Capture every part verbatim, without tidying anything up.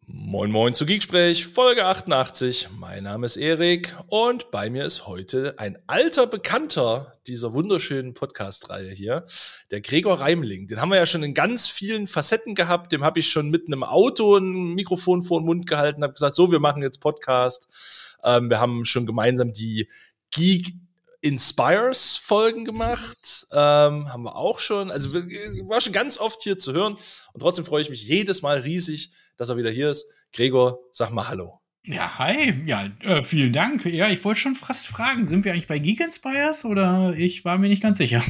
Moin Moin zu Geeksprech, Folge achtundachtzig. Mein Name ist Erik und bei mir ist heute ein alter Bekannter dieser wunderschönen Podcast-Reihe hier, der Gregor Reimling. Den haben wir ja schon in ganz vielen Facetten gehabt. Dem habe ich schon mit einem Auto ein Mikrofon vor den Mund gehalten, habe gesagt, so, wir machen jetzt Podcast. Ähm, wir haben schon gemeinsam die Geek Inspires Folgen gemacht, ähm, haben wir auch schon, also war schon ganz oft hier zu hören und trotzdem freue ich mich jedes Mal riesig, dass er wieder hier ist. Gregor, sag mal Hallo. Ja, hi, ja, äh, vielen Dank. Ja, ich wollte schon fast fragen, sind wir eigentlich bei Geek Inspires oder ich war mir nicht ganz sicher.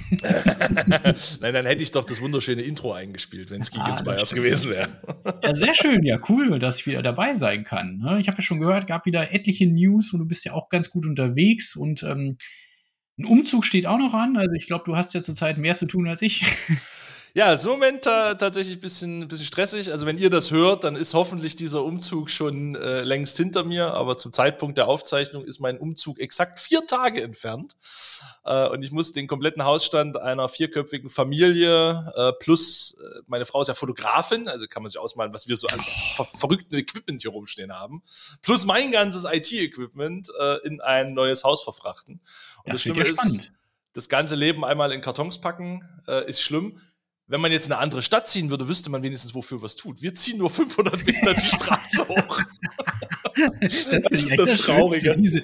Nein, dann hätte ich doch das wunderschöne Intro eingespielt, wenn es Geek ah, Inspires gewesen wäre. Ja, sehr schön, ja, cool, dass ich wieder dabei sein kann. Ich habe ja schon gehört, gab wieder etliche News und du bist ja auch ganz gut unterwegs und ähm, ein Umzug steht auch noch an, also ich glaube, du hast ja zurzeit mehr zu tun als ich. Ja, ist im Moment ta- tatsächlich ein bisschen, bisschen stressig. Also wenn ihr das hört, dann ist hoffentlich dieser Umzug schon äh, längst hinter mir. Aber zum Zeitpunkt der Aufzeichnung ist mein Umzug exakt vier Tage entfernt. Äh, und ich muss den kompletten Hausstand einer vierköpfigen Familie äh, plus, äh, meine Frau ist ja Fotografin, also kann man sich ausmalen, was wir so an ver- verrückten Equipment hier rumstehen haben, plus mein ganzes I T-Equipment äh, in ein neues Haus verfrachten. Und das, das Schlimme ja ist, das ganze Leben einmal in Kartons packen, äh, ist schlimm. Wenn man jetzt in eine andere Stadt ziehen würde, wüsste man wenigstens, wofür was tut. Wir ziehen nur fünfhundert Meter die Straße hoch. Das, das ist das, das Traurige. Diese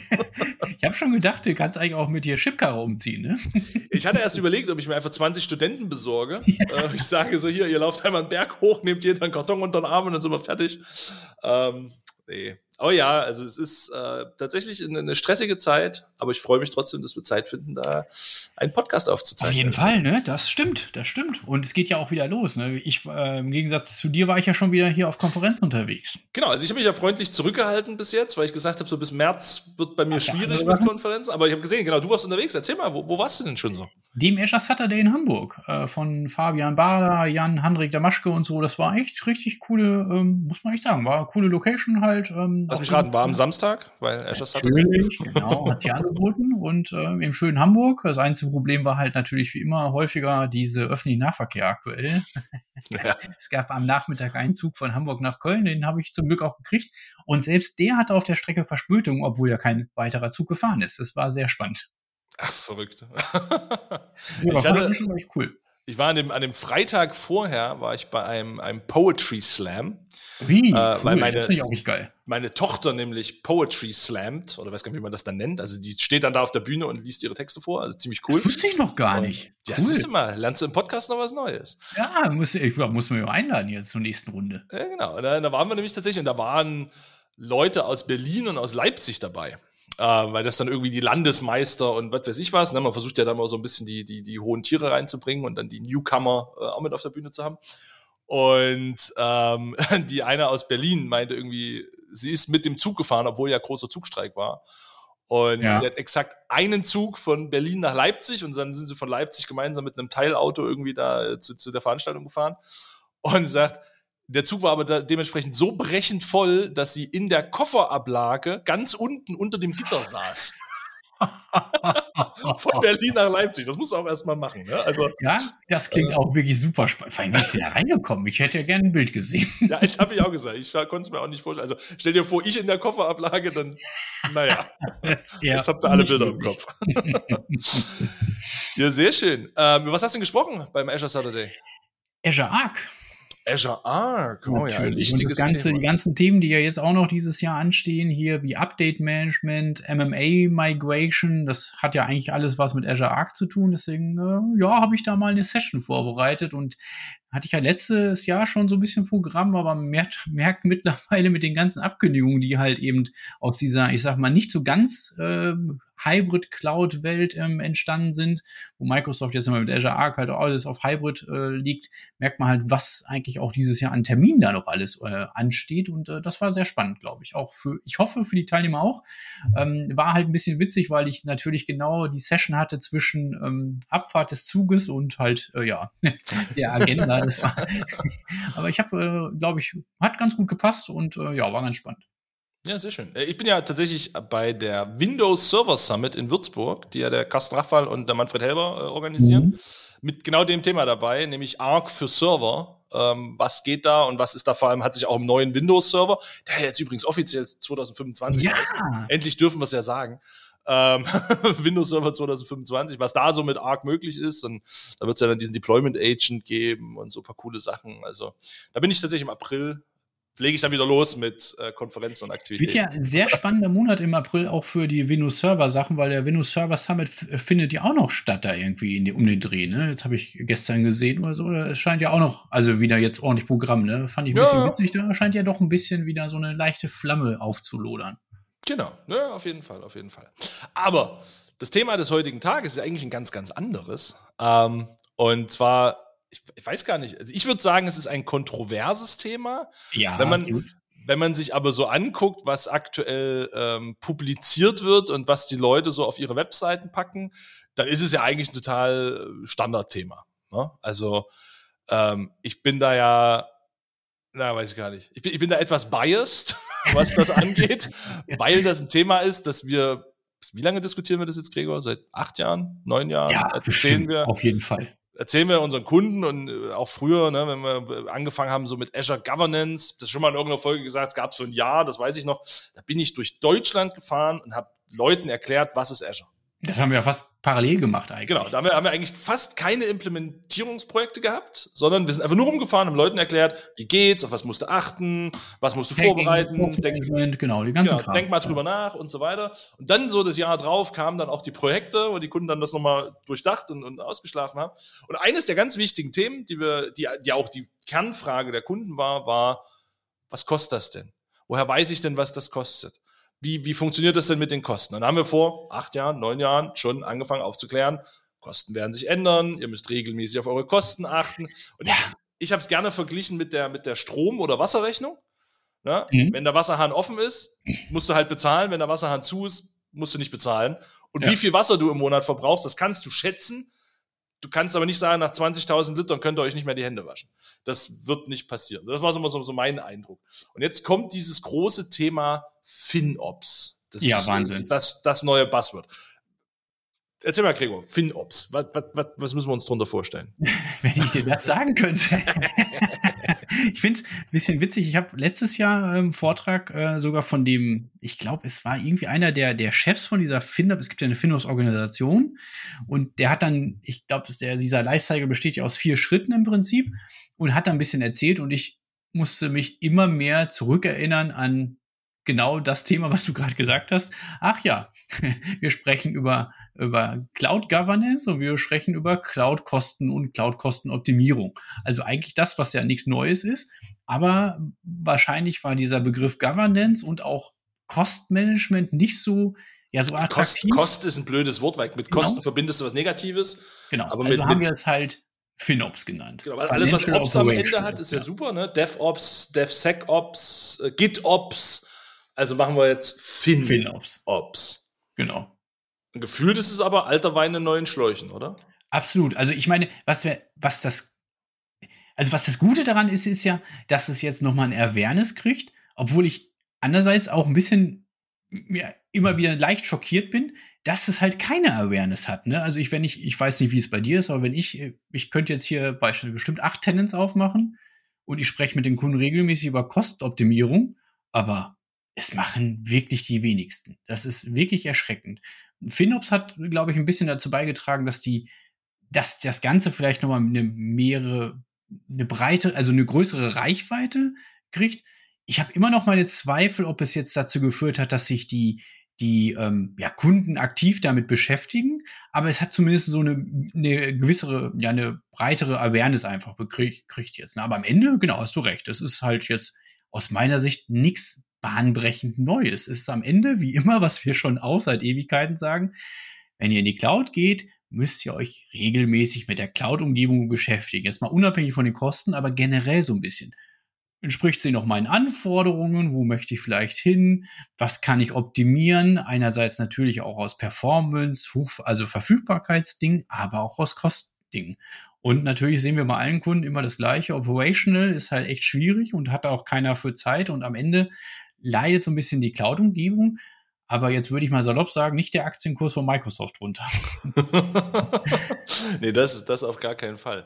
ich habe schon gedacht, du kannst eigentlich auch mit dir Chipkarre umziehen, ne? Ich hatte erst überlegt, ob ich mir einfach zwanzig Studenten besorge. Ja. Ich sage so, hier, ihr lauft einmal einen Berg hoch, nehmt jeder einen Karton unter den Arm und dann sind wir fertig. Ähm, nee. Oh ja, also es ist äh, tatsächlich eine, eine stressige Zeit, aber ich freue mich trotzdem, dass wir Zeit finden, da einen Podcast aufzuzeichnen. Auf jeden Fall, ne? Das stimmt, das stimmt. Und es geht ja auch wieder los, ne? Ich, äh, im Gegensatz zu dir war ich ja schon wieder hier auf Konferenzen unterwegs. Genau, also ich habe mich ja freundlich zurückgehalten bis jetzt, weil ich gesagt habe, so bis März wird bei mir Ach, schwierig mit Konferenzen. Aber ich habe gesehen, genau, du warst unterwegs. Erzähl mal, wo, wo warst du denn schon so? Dem Azure Saturday in Hamburg äh, von Fabian Bader, Jan Handrik Damaschke und so. Das war echt richtig coole, ähm, muss man echt sagen, war eine coole Location halt. Ähm, Lass mich raten, war am Samstag, weil Azure Saturday. Natürlich, genau, hat sich angeboten und äh, im schönen Hamburg. Das einzige Problem war halt natürlich wie immer häufiger diese öffentliche Nahverkehr aktuell. Ja. Es gab am Nachmittag einen Zug von Hamburg nach Köln, den habe ich zum Glück auch gekriegt. Und selbst der hatte auf der Strecke Verspätung, obwohl ja kein weiterer Zug gefahren ist. Das war sehr spannend. Ach, verrückt. Ja, ich hatte, schon echt cool. Ich war an dem, an dem Freitag vorher, war ich bei einem, einem Poetry Slam. Wie? Äh, cool, weil meine, das finde ich auch nicht geil. Meine Tochter nämlich Poetry slammt, oder weiß gar nicht, wie man das dann nennt. Also die steht dann da auf der Bühne und liest ihre Texte vor. Also ziemlich cool. Das wusste ich noch gar nicht. Ja, cool. siehst du mal, lernst du im Podcast noch was Neues. Ja, muss, ich muss mir einladen jetzt zur nächsten Runde. Ja, genau. Und da, da waren wir nämlich tatsächlich, und da waren Leute aus Berlin und aus Leipzig dabei. Äh, weil das dann irgendwie die Landesmeister und was weiß ich was, ne? Man versucht ja dann mal so ein bisschen die, die, die hohen Tiere reinzubringen und dann die Newcomer äh, auch mit auf der Bühne zu haben. Und ähm, die eine aus Berlin meinte irgendwie, sie ist mit dem Zug gefahren, obwohl ja großer Zugstreik war. Und ja. sie hat exakt einen Zug von Berlin nach Leipzig und dann sind sie von Leipzig gemeinsam mit einem Teilauto irgendwie da zu, zu der Veranstaltung gefahren. Und sie sagt, der Zug war aber da dementsprechend so brechend voll, dass sie in der Kofferablage ganz unten unter dem Gitter saß. Von Berlin nach Leipzig. Das musst du auch erstmal machen. Ne? Also, ja, das klingt äh, auch wirklich super spannend. Vor allem, wie ist sie da reingekommen? Ich hätte ja gerne ein Bild gesehen. Ja, das habe ich auch gesagt. Ich konnte es mir auch nicht vorstellen. Also stell dir vor, ich in der Kofferablage, dann, naja, jetzt habt ihr alle Bilder möglich. Im Kopf. Ja, sehr schön. Ähm, was hast du denn gesprochen beim Azure Saturday? Azure Arc. Azure Arc, oh Natürlich. Ja, ein wichtiges und das Ganze, Thema. Die ganzen Themen, die ja jetzt auch noch dieses Jahr anstehen, hier wie Update Management, M M A Migration, das hat ja eigentlich alles was mit Azure Arc zu tun, deswegen, äh, ja, habe ich da mal eine Session vorbereitet und hatte ich ja letztes Jahr schon so ein bisschen Programm, aber merkt, merkt mittlerweile mit den ganzen Abkündigungen, die halt eben aus dieser, ich sag mal, nicht so ganz äh, Hybrid-Cloud-Welt ähm, entstanden sind, wo Microsoft jetzt immer mit Azure Arc halt auch alles auf Hybrid äh, liegt, merkt man halt, was eigentlich auch dieses Jahr an Terminen da noch alles äh, ansteht und äh, das war sehr spannend, glaube ich. Auch für, ich hoffe, für die Teilnehmer auch. Ähm, war halt ein bisschen witzig, weil ich natürlich genau die Session hatte zwischen ähm, Abfahrt des Zuges und halt, äh, ja, der Agenda. Das war aber ich habe, äh, glaube ich, hat ganz gut gepasst und äh, ja, war ganz spannend. Ja, sehr schön. Ich bin ja tatsächlich bei der Windows Server Summit in Würzburg, die ja der Carsten Rachwal und der Manfred Helber äh, organisieren, mhm. mit genau dem Thema dabei, nämlich Arc für Server. Ähm, was geht da und was ist da vor allem, hat sich auch im neuen Windows-Server, der jetzt übrigens offiziell zwanzig fünfundzwanzig Ja. heißt. Endlich dürfen wir es ja sagen. Ähm, Windows-Server zwanzig fünfundzwanzig, was da so mit Arc möglich ist. Und da wird es ja dann diesen Deployment-Agent geben und so ein paar coole Sachen. Also da bin ich tatsächlich im April, lege ich dann wieder los mit äh, Konferenzen und Aktivitäten. Wird ja ein sehr spannender Monat im April auch für die Windows-Server-Sachen, weil der Windows-Server-Summit f- findet ja auch noch statt da irgendwie in die, um den Dreh, ne? Jetzt habe ich gestern gesehen oder so, es scheint ja auch noch, also wieder jetzt ordentlich Programm, ne? Fand ich ein Ja. bisschen witzig, da scheint ja doch ein bisschen wieder so eine leichte Flamme aufzulodern. Genau, ne, auf jeden Fall, auf jeden Fall. Aber das Thema des heutigen Tages ist eigentlich ein ganz, ganz anderes. Ähm, und zwar, ich, ich weiß gar nicht, also ich würde sagen, es ist ein kontroverses Thema. Ja, wenn man, gut. wenn man sich aber so anguckt, was aktuell ähm, publiziert wird und was die Leute so auf ihre Webseiten packen, dann ist es ja eigentlich ein total Standardthema. Ne? Also ähm, ich bin da ja, na, weiß ich gar nicht. Ich bin, ich bin da etwas biased, was das angeht, weil das ein Thema ist, dass wir, wie lange diskutieren wir das jetzt, Gregor? Seit acht Jahren, neun Jahren? Ja, erzählen bestimmt, wir, auf jeden Fall. erzählen wir unseren Kunden und äh, auch früher, ne, wenn wir angefangen haben so mit Azure Governance, das schon mal in irgendeiner Folge gesagt, es gab so ein Jahr, das weiß ich noch, da bin ich durch Deutschland gefahren und habe Leuten erklärt, was ist Azure. Das haben wir ja fast parallel gemacht eigentlich. Genau, da haben wir, haben wir eigentlich fast keine Implementierungsprojekte gehabt, sondern wir sind einfach nur rumgefahren, haben Leuten erklärt, wie geht's, auf was musst du achten, was musst du Tagging, vorbereiten, Management, genau, die ganzen genau, Kram. denk mal drüber nach und so weiter. Und dann so das Jahr drauf kamen dann auch die Projekte, wo die Kunden dann das nochmal durchdacht und, und ausgeschlafen haben. Und eines der ganz wichtigen Themen, die wir, die, die auch die Kernfrage der Kunden war, war, was kostet das denn? Woher weiß ich denn, was das kostet? Wie, wie funktioniert das denn mit den Kosten? Dann haben wir vor acht Jahren, neun Jahren schon angefangen aufzuklären, Kosten werden sich ändern, ihr müsst regelmäßig auf eure Kosten achten. Und ja. ich, ich habe es gerne verglichen mit der, mit der Strom- oder Wasserrechnung. Ja? Mhm. Wenn der Wasserhahn offen ist, musst du halt bezahlen. Wenn der Wasserhahn zu ist, musst du nicht bezahlen. Und ja. wie viel Wasser du im Monat verbrauchst, das kannst du schätzen. Du kannst aber nicht sagen, nach zwanzigtausend Litern könnt ihr euch nicht mehr die Hände waschen. Das wird nicht passieren. Das war so, so mein Eindruck. Und jetzt kommt dieses große Thema FinOps. Das ja, ist Wahnsinn. Das, das neue Buzzword. Erzähl mal, Gregor, FinOps. Was, was, was, was müssen wir uns darunter vorstellen? Wenn ich dir das sagen könnte. Ich finde es ein bisschen witzig. Ich habe letztes Jahr einen Vortrag äh, sogar von dem, ich glaube, es war irgendwie einer der, der Chefs von dieser FinOps. Es gibt ja eine FinOps-Organisation. Und der hat dann, ich glaube, dieser Lifecycle besteht ja aus vier Schritten im Prinzip. Und hat dann ein bisschen erzählt. Und ich musste mich immer mehr zurückerinnern an genau das Thema, was du gerade gesagt hast. Ach ja, wir sprechen über, über Cloud Governance und wir sprechen über Cloud-Kosten und Cloud-Kostenoptimierung. Also eigentlich das, was ja nichts Neues ist. Aber wahrscheinlich war dieser Begriff Governance und auch Kostenmanagement nicht so, ja, so attraktiv. Kost, Kost ist ein blödes Wort, weil mit Kosten genau. verbindest du was Negatives. Genau, aber also mit, haben mit, wir es halt FinOps genannt. Genau, alles, was Ops am Ende hat, ist ja, ja super, ne? DevOps, DevSecOps, äh, GitOps. Also machen wir jetzt Fin FinOps. Ops. Genau. Gefühlt ist es aber alter Wein in neuen Schläuchen, oder? Absolut. Also ich meine, was wir, was das, also was das Gute daran ist, ist ja, dass es jetzt nochmal ein Awareness kriegt, obwohl ich andererseits auch ein bisschen ja, immer wieder leicht schockiert bin, dass es halt keine Awareness hat. Ne? Also ich, wenn ich, ich weiß nicht, wie es bei dir ist, aber wenn ich, ich könnte jetzt hier beispielsweise bestimmt acht Tenants aufmachen und ich spreche mit den Kunden regelmäßig über Kostenoptimierung, aber es machen wirklich die wenigsten. Das ist wirklich erschreckend. FinOps hat, glaube ich, ein bisschen dazu beigetragen, dass die, dass das Ganze vielleicht nochmal eine mehrere, eine breite, also eine größere Reichweite kriegt. Ich habe immer noch meine Zweifel, ob es jetzt dazu geführt hat, dass sich die, die ähm, ja, Kunden aktiv damit beschäftigen, aber es hat zumindest so eine, eine gewissere, ja, eine breitere Awareness einfach gekriegt kriegt jetzt. Aber am Ende, genau, hast du recht. Das ist halt jetzt aus meiner Sicht nichts bahnbrechend Neues. Es ist am Ende, wie immer, was wir schon auch seit Ewigkeiten sagen, wenn ihr in die Cloud geht, müsst ihr euch regelmäßig mit der Cloud-Umgebung beschäftigen. Jetzt mal unabhängig von den Kosten, aber generell so ein bisschen. Entspricht sie noch meinen Anforderungen? Wo möchte ich vielleicht hin? Was kann ich optimieren? Einerseits natürlich auch aus Performance, also Verfügbarkeitsding, aber auch aus Kostending. Und natürlich sehen wir bei allen Kunden immer das Gleiche. Operational ist halt echt schwierig und hat auch keiner für Zeit. Und am Ende leidet so ein bisschen die Cloud-Umgebung. Aber jetzt würde ich mal salopp sagen, nicht der Aktienkurs von Microsoft runter. Nee, das, das auf gar keinen Fall.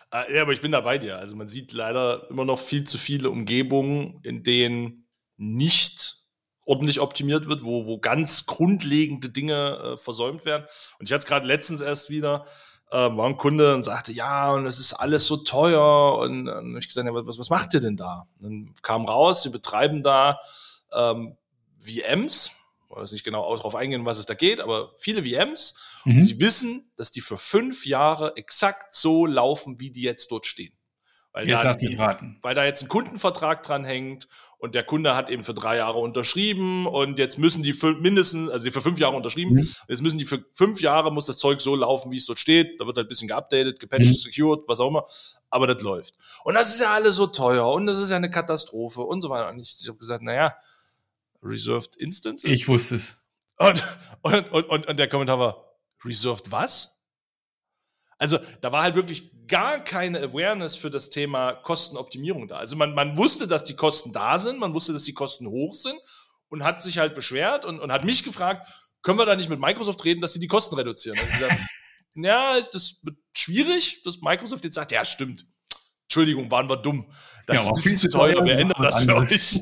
Ja, aber ich bin da bei dir. Also man sieht leider immer noch viel zu viele Umgebungen, in denen nicht ordentlich optimiert wird, wo, wo ganz grundlegende Dinge äh, versäumt werden. Und ich hatte es gerade letztens erst wieder, äh, war ein Kunde und sagte, ja, und es ist alles so teuer. Und dann habe ich gesagt, ja, was, was macht ihr denn da? Und dann kam raus, sie betreiben da ähm, V Ms, ich weiß nicht genau darauf eingehen, was es da geht, aber viele V Ms. Mhm. Und sie wissen, dass die für fünf Jahre exakt so laufen, wie die jetzt dort stehen. Weil jetzt da, lass mich raten. Weil da jetzt ein Kundenvertrag dran hängt und der Kunde hat eben für drei Jahre unterschrieben und jetzt müssen die für mindestens, also die für fünf Jahre unterschrieben, mhm. jetzt müssen die für fünf Jahre, muss das Zeug so laufen, wie es dort steht. Da wird halt ein bisschen geupdatet, gepatcht, mhm. secured, was auch immer. Aber das läuft. Und das ist ja alles so teuer und das ist ja eine Katastrophe und so weiter. Und ich, ich habe gesagt, naja, Reserved Instances? Ich wusste es. Und, und, und, und der Kommentar war, Reserved was? Also da war halt wirklich gar keine Awareness für das Thema Kostenoptimierung da. Also man, man wusste, dass die Kosten da sind, man wusste, dass die Kosten hoch sind und hat sich halt beschwert und, und hat mich gefragt, können wir da nicht mit Microsoft reden, dass sie die Kosten reduzieren? Und ich gesagt, ja, das wird schwierig, dass Microsoft jetzt sagt, ja, stimmt. Entschuldigung, waren wir dumm. Das ja, ist ein bisschen zu teuer, wir ändern das für euch.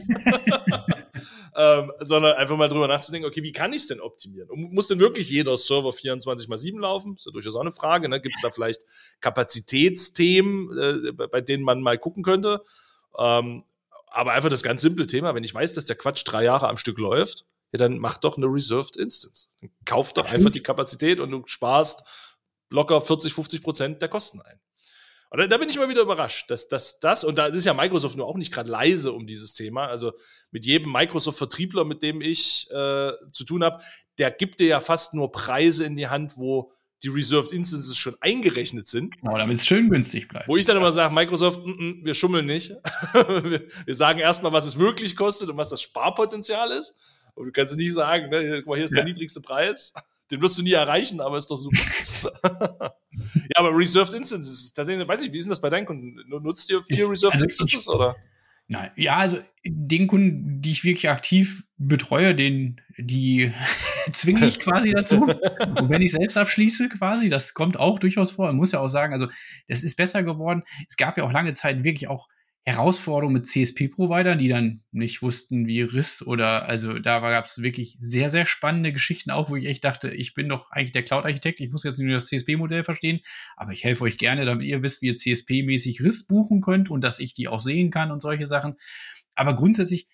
ähm, sondern einfach mal drüber nachzudenken, okay, wie kann ich es denn optimieren? Und muss denn wirklich jeder Server vierundzwanzig mal sieben laufen? Ist ja durchaus auch eine Frage. Ne? Gibt es da vielleicht Kapazitätsthemen, äh, bei denen man mal gucken könnte? Ähm, aber einfach das ganz simple Thema, wenn ich weiß, dass der Quatsch drei Jahre am Stück läuft, ja, dann mach doch eine Reserved Instance. Dann kauf doch Absolut. einfach die Kapazität und du sparst locker vierzig, fünfzig Prozent der Kosten ein. Und da, da bin ich mal wieder überrascht, dass, dass das, und da ist ja Microsoft nur auch nicht gerade leise um dieses Thema, also mit jedem Microsoft-Vertriebler, mit dem ich äh, zu tun habe, der gibt dir ja fast nur Preise in die Hand, wo die Reserved Instances schon eingerechnet sind. Genau, damit es schön günstig bleibt. Wo ich dann immer sage, Microsoft, n -n, wir schummeln nicht. wir, wir sagen erstmal, was es wirklich kostet und was das Sparpotenzial ist. Und du kannst nicht sagen, ne, guck mal, hier ist ja. der niedrigste Preis. Den wirst du nie erreichen, aber ist doch super. Ja, aber Reserved Instances, tatsächlich, weiß ich, wie ist denn das bei deinen Kunden? Nutzt ihr vier ist, Reserved also Instances, ich, oder? Nein, ja, also den Kunden, die ich wirklich aktiv betreue, den, die zwinge ich quasi dazu. Und wenn ich selbst abschließe quasi, das kommt auch durchaus vor. Man muss ja auch sagen, also das ist besser geworden. Es gab ja auch lange Zeit wirklich auch Herausforderungen mit C S P-Providern, die dann nicht wussten, wie R I S oder, also da gab es wirklich sehr, sehr spannende Geschichten auch, wo ich echt dachte, ich bin doch eigentlich der Cloud-Architekt, ich muss jetzt nur das C S P-Modell verstehen, aber ich helfe euch gerne, damit ihr wisst, wie ihr C S P-mäßig R I S buchen könnt und dass ich die auch sehen kann und solche Sachen. Aber grundsätzlich,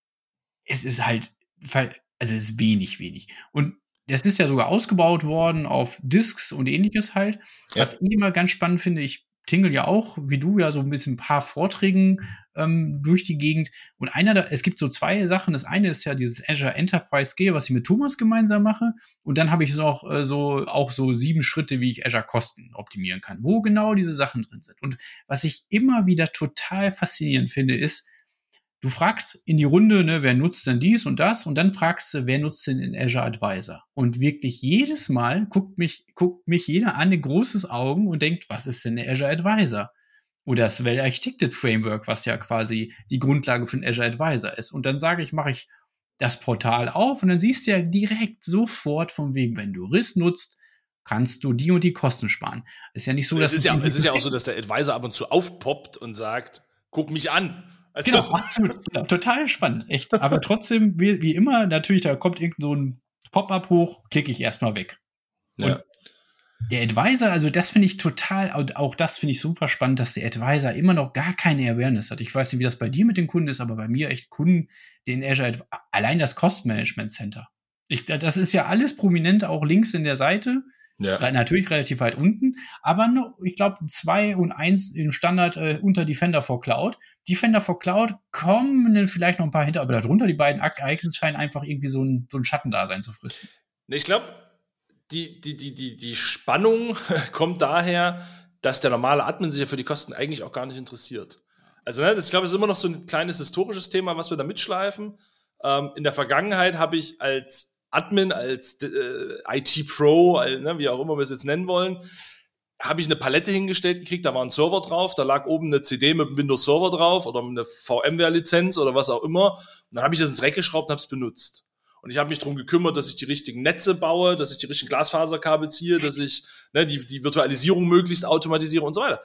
es ist halt, also es ist wenig, wenig. Und das ist ja sogar ausgebaut worden auf Disks und ähnliches halt. Ja. Was ich immer ganz spannend finde, ich tingle ja auch, wie du, ja so ein bisschen ein paar Vorträgen ähm, durch die Gegend. Und einer da, es gibt so zwei Sachen. Das eine ist ja dieses Azure Enterprise Scale, was ich mit Thomas gemeinsam mache. Und dann habe ich noch äh, so auch so sieben Schritte, wie ich Azure Kosten optimieren kann, wo genau diese Sachen drin sind. Und was ich immer wieder total faszinierend finde, ist, du fragst in die Runde, ne, wer nutzt denn dies und das? Und dann fragst du, wer nutzt denn den Azure Advisor? Und wirklich jedes Mal guckt mich, guckt mich jeder an, ein großes Augen und denkt, was ist denn der Azure Advisor? Oder das Well Architected Framework, was ja quasi die Grundlage für den Azure Advisor ist. Und dann sage ich, mache ich das Portal auf und dann siehst du ja direkt sofort von wegen, wenn du R I S nutzt, kannst du die und die Kosten sparen. Ist ja nicht so, dass es ist ja, es ist ja auch so, dass der Advisor ab und zu aufpoppt und sagt, guck mich an. Also genau, absolut. Genau, total spannend, echt. Aber trotzdem, wie, wie immer, natürlich, da kommt irgend so ein Pop-up hoch, klicke ich erstmal weg. Ja. Und der Advisor, also das finde ich total, auch das finde ich super spannend, dass der Advisor immer noch gar keine Awareness hat. Ich weiß nicht, wie das bei dir mit den Kunden ist, aber bei mir echt Kunden, den Azure, allein das Cost Management Center. Ich, das ist ja alles prominent auch links in der Seite. Ja. Natürlich relativ weit unten, aber noch, ich glaube, zwei und eins im Standard äh, unter Defender for Cloud. Defender for Cloud kommen dann vielleicht noch ein paar hinter, aber darunter die beiden Icons scheinen einfach irgendwie so ein, so ein Schattendasein zu fristen. Ich glaube, die, die, die, die, die Spannung kommt daher, dass der normale Admin sich ja für die Kosten eigentlich auch gar nicht interessiert. Also, ne, das, ich glaube, es ist immer noch so ein kleines historisches Thema, was wir da mitschleifen. Ähm, in der Vergangenheit habe ich als Admin, als äh, I T-Pro, ne, wie auch immer wir es jetzt nennen wollen, habe ich eine Palette hingestellt gekriegt, da war ein Server drauf, da lag oben eine C D mit einem Windows-Server drauf oder eine VMware-Lizenz oder was auch immer. Und dann habe ich das ins Rack geschraubt und habe es benutzt. Und ich habe mich darum gekümmert, dass ich die richtigen Netze baue, dass ich die richtigen Glasfaserkabel ziehe, dass ich ne, die, die Virtualisierung möglichst automatisiere und so weiter.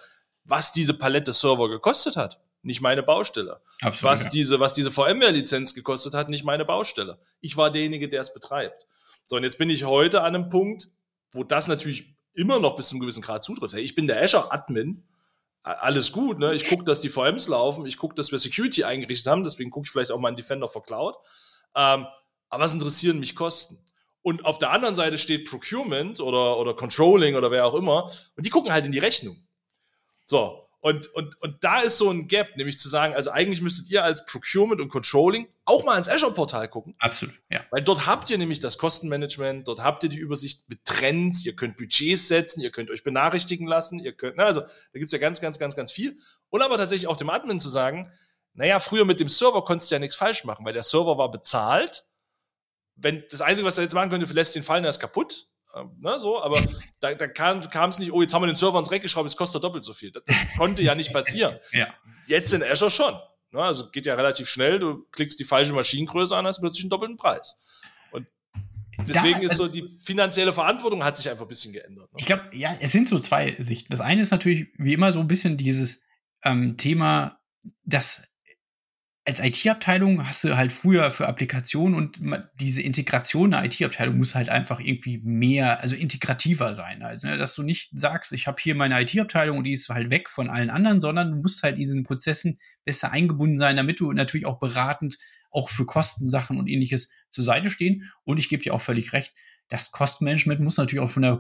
was diese Palette Server gekostet hat. Nicht meine Baustelle. Absolut, was ja. diese, was diese VMware-Lizenz gekostet hat, nicht meine Baustelle. Ich war derjenige, der es betreibt. So, und jetzt bin ich heute an einem Punkt, wo das natürlich immer noch bis zu einem gewissen Grad zutrifft. Hey, ich bin der Azure-Admin. Alles gut, ne? Ich gucke, dass die V Ms laufen. Ich gucke, dass wir Security eingerichtet haben. Deswegen gucke ich vielleicht auch mal einen Defender for Cloud. Ähm, aber was interessieren mich Kosten? Und auf der anderen Seite steht Procurement oder, oder Controlling oder wer auch immer. Und die gucken halt in die Rechnung. So. Und, und, und da ist so ein Gap, nämlich zu sagen, also eigentlich müsstet ihr als Procurement und Controlling auch mal ins Azure-Portal gucken. Absolut, ja. Weil dort habt ihr nämlich das Kostenmanagement, dort habt ihr die Übersicht mit Trends, ihr könnt Budgets setzen, ihr könnt euch benachrichtigen lassen, ihr könnt, na, also da gibt's ja ganz, ganz, ganz, ganz viel. Und aber tatsächlich auch dem Admin zu sagen, naja, früher mit dem Server konntest du ja nichts falsch machen, weil der Server war bezahlt. Wenn das Einzige, was er jetzt machen könnte, lässt ihn fallen, er ist kaputt. Ne, so, aber da, da kam es nicht, oh, jetzt haben wir den Server ins Reck geschraubt, es kostet doppelt so viel. Das, das konnte ja nicht passieren. Ja. Jetzt in Azure schon. Ne, also geht ja relativ schnell, du klickst die falsche Maschinengröße an, hast plötzlich einen doppelten Preis. Und deswegen da, ist so, die finanzielle Verantwortung hat sich einfach ein bisschen geändert. Ne? Ich glaube, ja, es sind so zwei Sichten. Das eine ist natürlich wie immer so ein bisschen dieses ähm, Thema, dass als I T-Abteilung hast du halt früher für Applikationen und diese Integration der I T-Abteilung muss halt einfach irgendwie mehr, also integrativer sein. Also, ne, dass du nicht sagst, ich habe hier meine I T-Abteilung und die ist halt weg von allen anderen, sondern du musst halt in diesen Prozessen besser eingebunden sein, damit du natürlich auch beratend auch für Kostensachen und ähnliches zur Seite stehen. Und ich gebe dir auch völlig recht, das Kostenmanagement muss natürlich auch von der,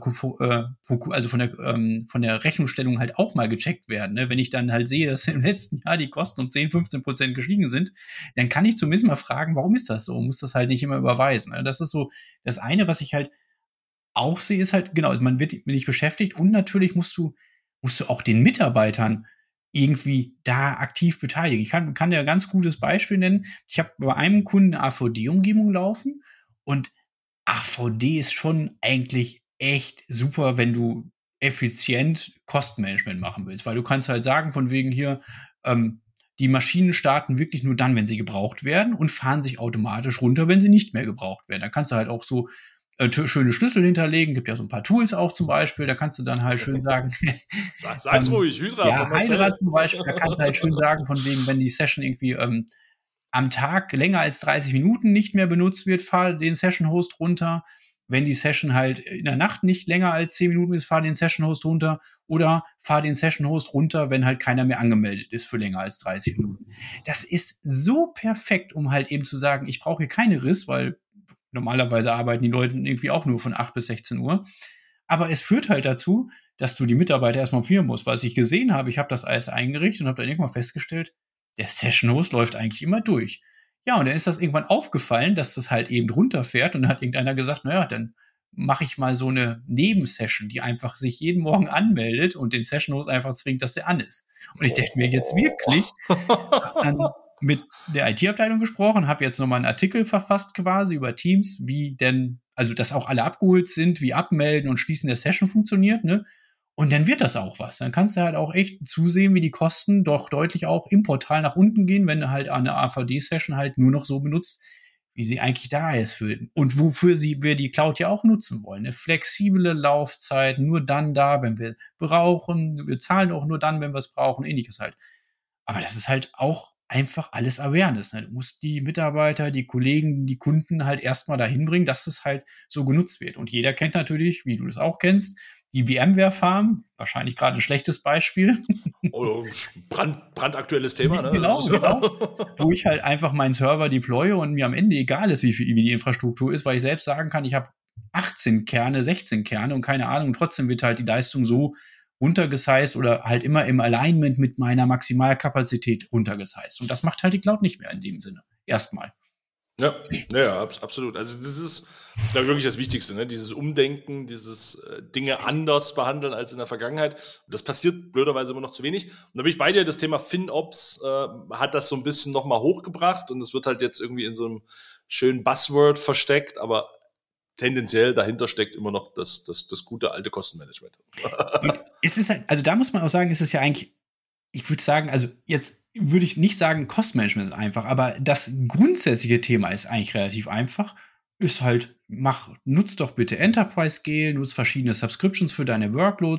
äh, also von der, ähm, von der Rechnungsstellung halt auch mal gecheckt werden. Ne? Wenn ich dann halt sehe, dass im letzten Jahr die Kosten um zehn, fünfzehn Prozent gestiegen sind, dann kann ich zumindest mal fragen, warum ist das so? Muss das halt nicht immer überweisen. Ne? Das ist so das eine, was ich halt auch sehe, ist halt, genau, man wird nicht beschäftigt und natürlich musst du, musst du auch den Mitarbeitern irgendwie da aktiv beteiligen. Ich kann, kann dir ein ganz gutes Beispiel nennen. Ich habe bei einem Kunden eine A V D-Umgebung laufen und A V D ist schon eigentlich echt super, wenn du effizient Kostenmanagement machen willst, weil du kannst halt sagen, von wegen hier, ähm, die Maschinen starten wirklich nur dann, wenn sie gebraucht werden und fahren sich automatisch runter, wenn sie nicht mehr gebraucht werden. Da kannst du halt auch so äh, t- schöne Schlüssel hinterlegen, gibt ja so ein paar Tools auch zum Beispiel, da kannst du dann halt schön sagen, Sag, sag's ähm, ruhig, Hydra ja, von Marcel. Hydra zum Beispiel, da kannst du halt schön sagen, von wegen, wenn die Session irgendwie ähm, am Tag länger als dreißig Minuten nicht mehr benutzt wird, fahr den Session-Host runter. Wenn die Session halt in der Nacht nicht länger als zehn Minuten ist, fahr den Session-Host runter. Oder fahr den Session-Host runter, wenn halt keiner mehr angemeldet ist für länger als dreißig Minuten. Das ist so perfekt, um halt eben zu sagen, ich brauche hier keine R I S, weil normalerweise arbeiten die Leute irgendwie auch nur von acht bis sechzehn Uhr. Aber es führt halt dazu, dass du die Mitarbeiter erstmal führen musst. Was ich gesehen habe, ich habe das alles eingerichtet und habe dann irgendwann festgestellt, der Session-Host läuft eigentlich immer durch. Ja, und dann ist das irgendwann aufgefallen, dass das halt eben runterfährt und dann hat irgendeiner gesagt, naja, dann mache ich mal so eine Nebensession, die einfach sich jeden Morgen anmeldet und den Session-Host einfach zwingt, dass der an ist. Und ich dachte mir jetzt wirklich, hab dann mit der I T-Abteilung gesprochen, habe jetzt nochmal einen Artikel verfasst quasi über Teams, wie denn, also dass auch alle abgeholt sind, wie Abmelden und Schließen der Session funktioniert, ne? Und dann wird das auch was. Dann kannst du halt auch echt zusehen, wie die Kosten doch deutlich auch im Portal nach unten gehen, wenn du halt eine A V D-Session halt nur noch so benutzt, wie sie eigentlich da ist für, und wofür sie, wir die Cloud ja auch nutzen wollen. Eine flexible Laufzeit, nur dann da, wenn wir brauchen. Wir zahlen auch nur dann, wenn wir es brauchen, ähnliches halt. Aber das ist halt auch einfach alles Awareness. Ne? Du musst die Mitarbeiter, die Kollegen, die Kunden halt erstmal dahin bringen, dass es halt so genutzt wird. Und jeder kennt natürlich, wie du das auch kennst, die VMware-Farm, wahrscheinlich gerade ein schlechtes Beispiel. Oh, brand, brandaktuelles Thema, ne? Genau, genau. Wo ich halt einfach meinen Server deploye und mir am Ende egal ist, wie viel wie die Infrastruktur ist, weil ich selbst sagen kann, ich habe achtzehn Kerne, sechzehn Kerne und keine Ahnung, und trotzdem wird halt die Leistung so runtergesized oder halt immer im Alignment mit meiner Maximalkapazität runtergesized. Und das macht halt die Cloud nicht mehr in dem Sinne. Erstmal. Ja, ja, absolut. Also das ist, ich glaube, wirklich das Wichtigste, ne? Dieses Umdenken, dieses äh, Dinge anders behandeln als in der Vergangenheit. Und das passiert blöderweise immer noch zu wenig. Und da bin ich bei dir, das Thema FinOps äh, hat das so ein bisschen nochmal hochgebracht und es wird halt jetzt irgendwie in so einem schönen Buzzword versteckt, aber tendenziell dahinter steckt immer noch das, das, das gute alte Kostenmanagement. Und es ist halt, also da muss man auch sagen, es ist ja eigentlich, ich würde sagen, also jetzt würde ich nicht sagen, Kostenmanagement ist einfach, aber das grundsätzliche Thema ist eigentlich relativ einfach. Ist halt, mach, nutz doch bitte Enterprise Scale, nutz verschiedene Subscriptions für deine Workloads,